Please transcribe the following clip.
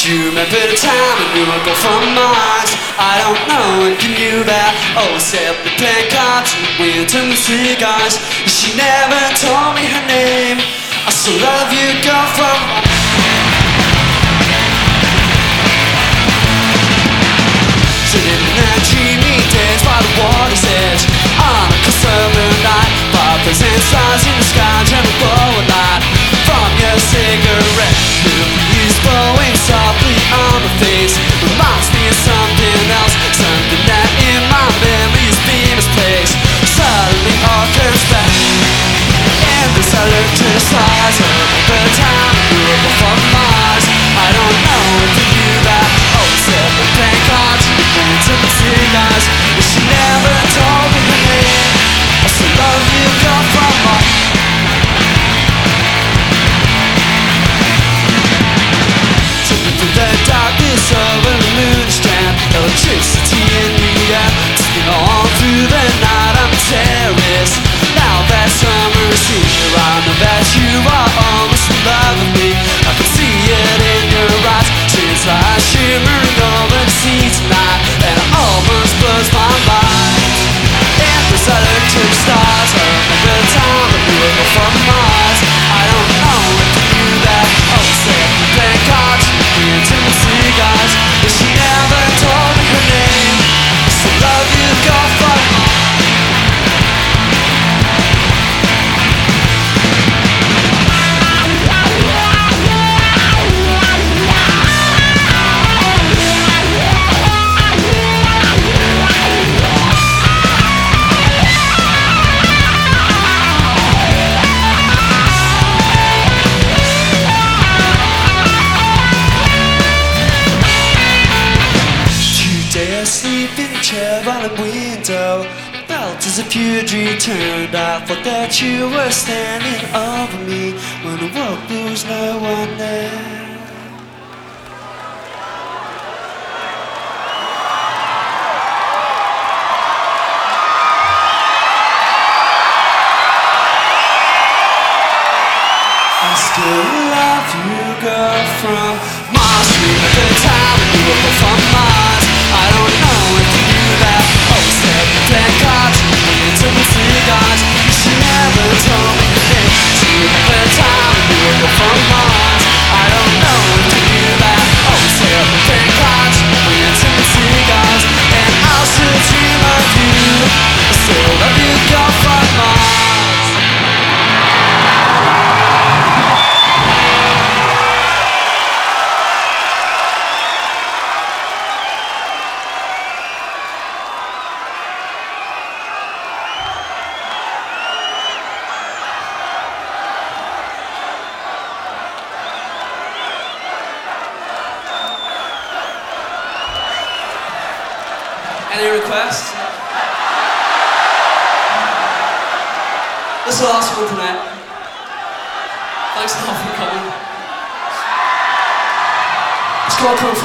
Do you remember the time when you were gone from Mars? I don't know if you knew that. Oh, except the playing cards and went to the cigars. She never told me her name. I still love you, girl from Mars. Sitting in that dreamy days by the water's edge, on a cold summer night, poppers and stars in the sky, gentle glow of light from your cigarette. The breeze blowing softly on my face reminds me of something else, something that in my memories been misplaced. Suddenly all comes back, and as I look to the stars, I remember the time we were from Mars. I don't know if you knew that. Oh, except the playing cards and to the cigars. But she never told me her name. I still love you, girl from Mars. Tripping through the darkness over the moon strand, electricity in the air, taking on through the night. I'm a terrorist. Now that summer is here, I know that you are almost in love with me. I can see it in your eyes, tears are shimmering over the sea tonight, and it almost blows my mind. And as I look to the stars, I remember the time that we were from Mars. I don't know if you knew that. Oh, except the playing cards and to the cigars. But she never told me her name. I still love you, girl from Mars. Asleep in a chair by the window, felt as if you'd returned. I thought that you were standing over me. When I woke, there was no one there. I still love you, girl from Mars. Remember the time when you were from Mars. I don't know if you knew that. Oh, except the playing cards and to the cigars. She never told me her name. Do you remember the time when you were from Mars? I don't know if you knew that. Oh, except the playing cards and to the cigars. And I'll still dream of you. I still love you, girl from Mars. Any requests? This is the last one tonight. Thanks a lot for coming. It's called